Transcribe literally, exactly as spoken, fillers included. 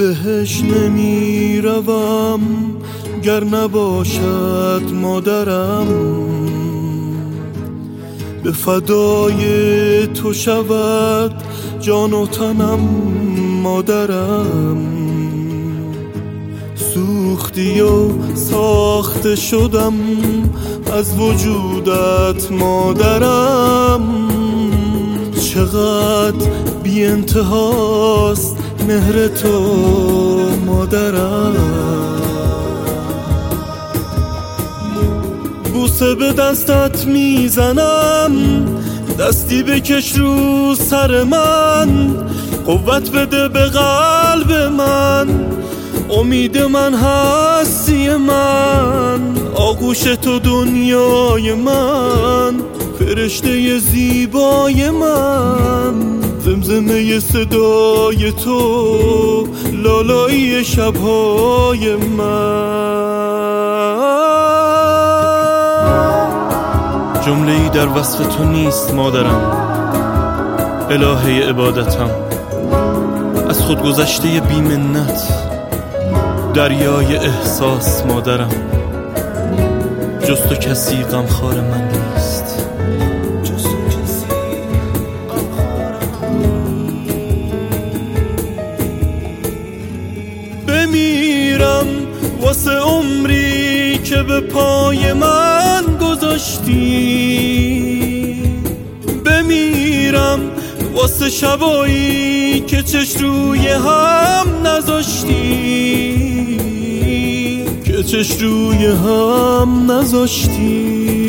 بهش نمی روم گر نباشد مادرم، به فدای تو شود جان و تنم مادرم. سوختی و ساخته شدم از وجودت مادرم، چقدر بی انتهاست مهر تو مادرم. بوسه به دستت میزنم، دستی بکش رو سر من، قوت بده به قلب من، امید من هستی من، آغوش تو دنیای من، فرشته زیبای من، زمزمه صدای تو لالایی شبهای من. جمله‌ای در وصف تو نیست مادرم، الهه عبادتم، از خود گذشته بی منت، دریای احساس مادرم، جز تو کسی غمخوار من نیست. بمیرم واسه عمری که به پای من گذاشتی، بمیرم واسه شبایی که چش روی هم نذاشتی، که چش روی هم نذاشتی.